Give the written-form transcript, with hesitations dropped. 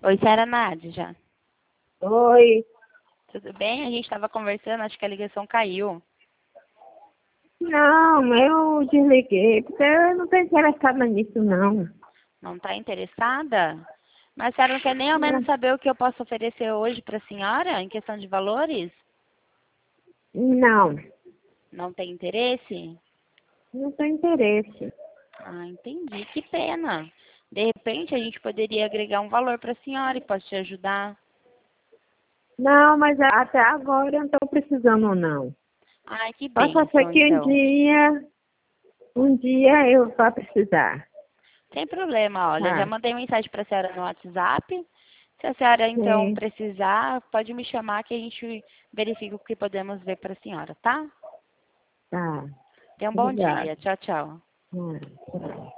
Oi, Sara Nádia. Oi. Tudo bem? A gente estava conversando, acho que a ligação caiu. Não, eu desliguei, porque eu não estou interessada nisso, não. Não está interessada? Mas a senhora não quer nem ao menos saber o que eu posso oferecer hoje para a senhora, em questão de valores? Não, Não tem interesse? não tenho interesse. Ah, entendi. Que pena. De repente, a gente poderia agregar um valor para a senhora e posso te ajudar. Não, mas até agora eu não estou precisando, não. Ai, que Possa ser bênção, que então. um dia eu vá precisar. Sem problema, olha, já Tá, mandei mensagem para a senhora no WhatsApp. Se a senhora, então, sim, precisar, pode me chamar que a gente verifica o que podemos ver para a senhora, tá? tá. Tenha um bom Obrigada. dia. Tchau, tchau. Tá.